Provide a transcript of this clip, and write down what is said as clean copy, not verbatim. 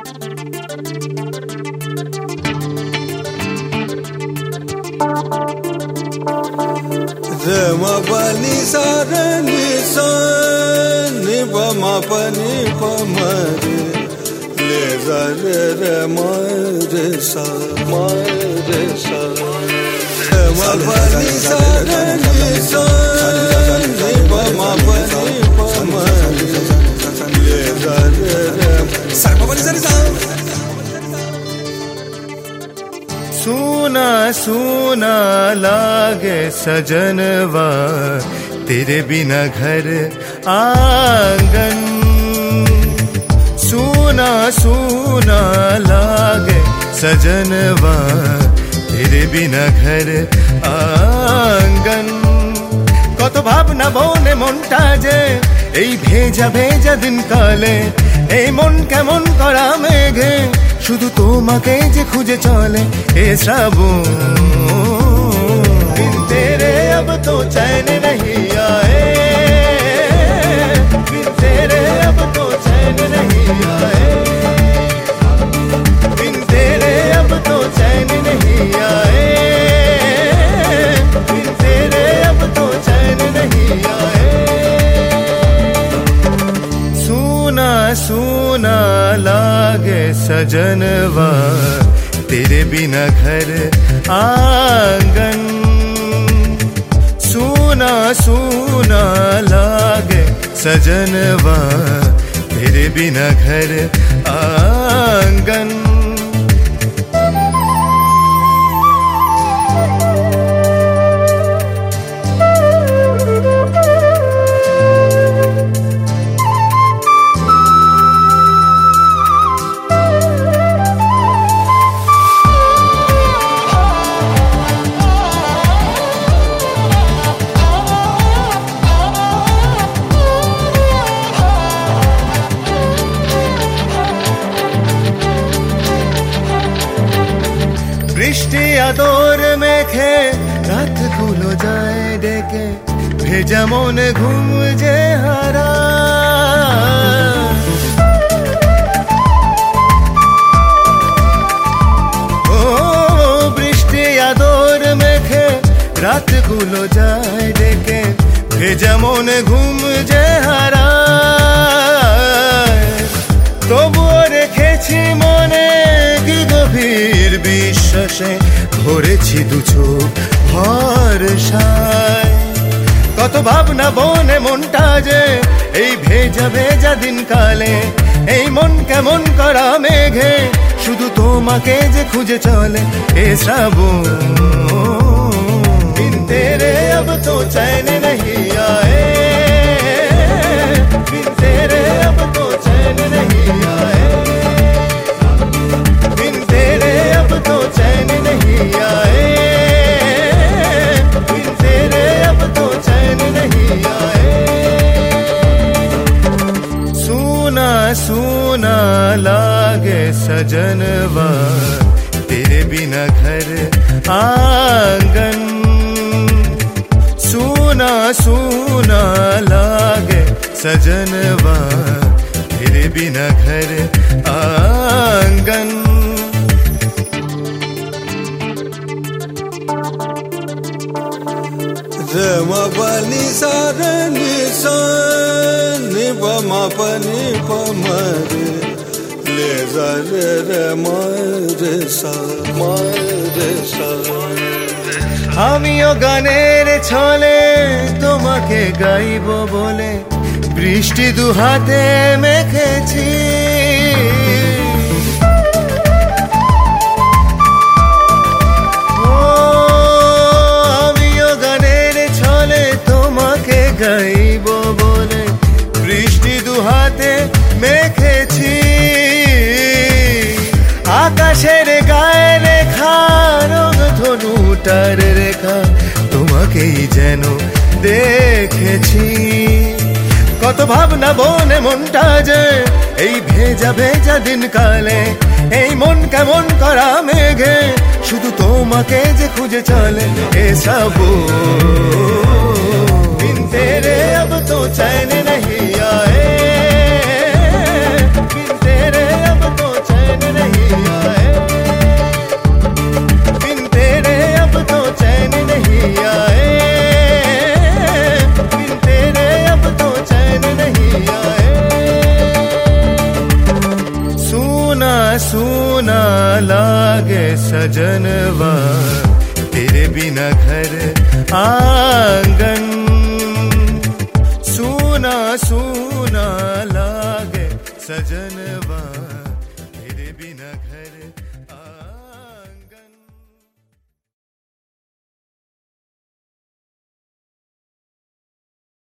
Re ma pa ni sa re ni sa ni pa ma pa ni pa ma re le za re ma re sa re ma pa ni sa re ni sa ni pa ma pa ni pa ma re le za re sa pa pa ni sa ni sa सूना सूना लागे सजनवा तेरे बिना घर आंगन सूना सूना लागे सजनवा तेरे बिना घर आंगन কত ভাবনা বনে মনটা যে এই ভেজা ভেজা দিন কালে এই মন কেমন করা মেঘে শুধু তোমাকে যে খুঁজে চলে এ শ্রাবণ बिन तेरे अब तो चैन नहीं आए बिन तेरे अब तो चैन नहीं आए बिन तेरे अब तो चैन नहीं आए बिन तेरे अब तो चैन नहीं आए सूना सूना लागे सजनवा तेरे बिना घर आंगन सूना सूना लागे सजनवा तेरे बिना घर आंगन বৃষ্টি আদর মেখে রাত গুলো যায় ডেকে ভেজা মনে ঘুম যে হারা ও বৃষ্টি আদর মেখে রাত গুলো যায় ডেকে ভেজা মনে ঘুম যে হারা তবুও রেখেছি মনে কি গভীর বিশ্বাসে ভরেছি দু চোখ ভরসায় কত ভাবনা বনে মনটা যে এই ভেজা ভেজা দিন কালে এই মন কেমন করা মেঘে শুধু তোমাকে যে খুঁজে চলে এ শ্রাবণ बिन तेरे अब तो चैन नहीं आए बिन तेरे अब तो चैन नहीं आए बिन तेरे अब तो चैन नहीं आए बिन तेरे अब तो चैन नहीं आए सूना सूना लागे सजनवा तेरे बिना घर आंगन सूना सूना लागे सजनवा तेरे बिना घर आंगन Re ma pa ni sa re ni sa ni pa ma pa ni pa ma re le za re ma re sa আমিও গানের ছলে তোমাকে গাইবো বলে বৃষ্টি দু হাতে মেখেছি ও আমিও গানের ছলে তোমাকে গাইবো বলে বৃষ্টি দু হাতে মেখেছি আকাশের গায়ে লেখা রং ধনুটার রেখা তোমাকেই যেন দেখেছি কত ভাবনা বনে মনটা যে এই ভেজা ভেজা দিন কালে এই মন কেমন করা মেঘে শুধু তোমাকে যে খুঁজে চলে এ बिन तेरे अब तो चैन नहीं आए बिन तेरे अब तो चैन सजनवा, तेरे बिना घर आंगन सूना सूना लागे सजनवा, तेरे बिना घर